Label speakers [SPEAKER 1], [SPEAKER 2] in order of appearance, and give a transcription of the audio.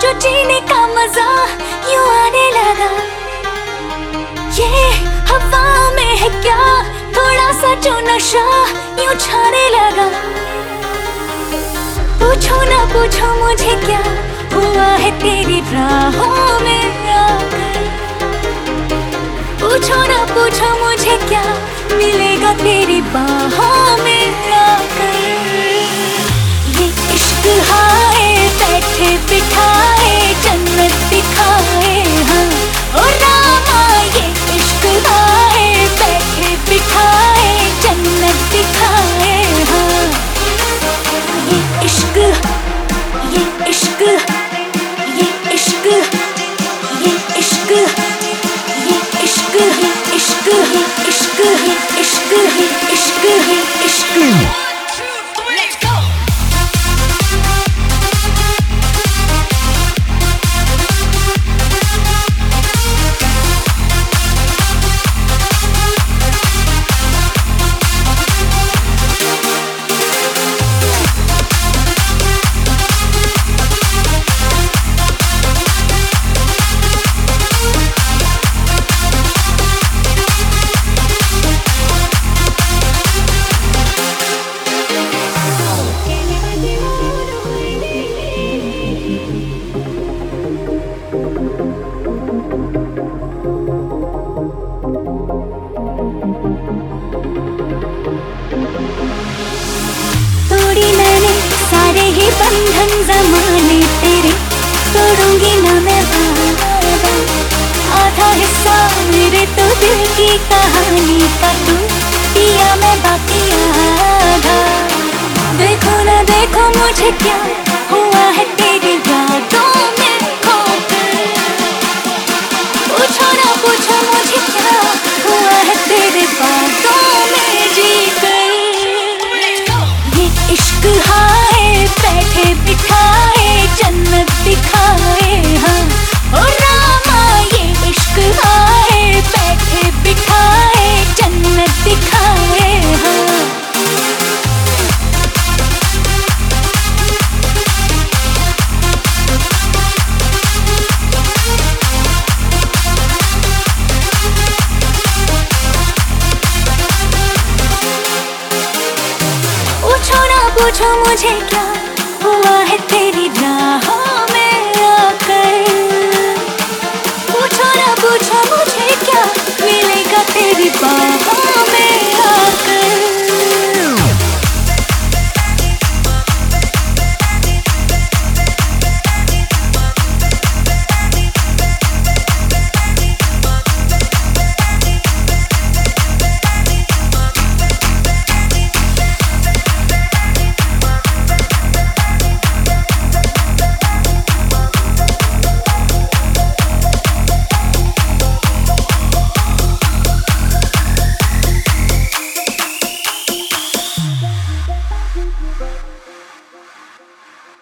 [SPEAKER 1] जो जीने का मजा यूं आने लगा। ये हवा में है क्या थोड़ा सा जो नशा यूं छाने लगा। पूछो ना पूछो मुझे क्या हुआ है तेरी राहों में आकर। पूछो ना पूछो मुझे क्या मिलेगा तेरी बाहों में आकर। ये इश्क हाय बैठे बिठाए जन्नत दिखाए हाँ ओ रामा। ये इश्क हाय बैठे बिठाए जन्नत दिखाए हाँ। ये इश्क ये इश्क ये इश्क ये इश्क ये इश्क इश्क इश्क इश्क इश्क इश्क। तोड़ी मैंने सारे ही बंधन जमाने तेरे, तोड़ूंगी ना मैं वादा। आधा हिस्सा मेरे तो दिल की कहानी का तू पिया मैं बाकी आधा। देखो ना देखो मुझे क्या हुआ है तेरी यादों में खोकर। पूछो ना पूछो मुझे क्या हुआ है तेरे बातों में जीकर। ये इश्क हाय बैठे बिठाए जन्नत दिखाए हाँ ओ रामा। ये इश्क हाय बैठे बिठाए जन्नत दिखाए हाँ। पूछो मुझे क्या हुआ है तेरी राहों में आकर। पूछो ना पूछो मुझे क्या मिलेगा तेरी बाहों